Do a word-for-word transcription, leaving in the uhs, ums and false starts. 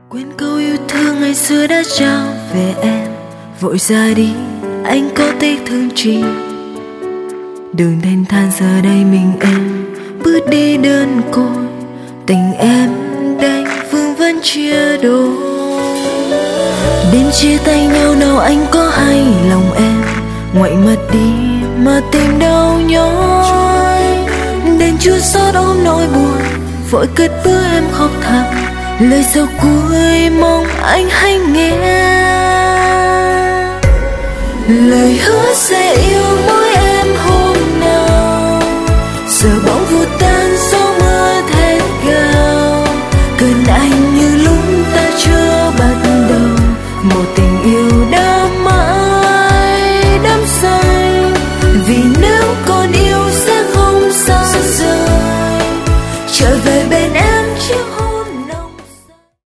Quên câu yêu thương ngày xưa đã trao về em, vội ra đi anh có tiếc thương chi. Đường thanh thản giờ đây mình em bước đi đơn côi, tình em đành vương vấn chia đôi. Đêm chia tay nhau nào anh có hay lòng em ngoại mặt đi mà tìm đau nhói. Đêm chút xót ôm nỗi buồn vội cất bước em khóc thầm, lời sau cuối mong anh hãy nghe. Lời hứa sẽ yêu mỗi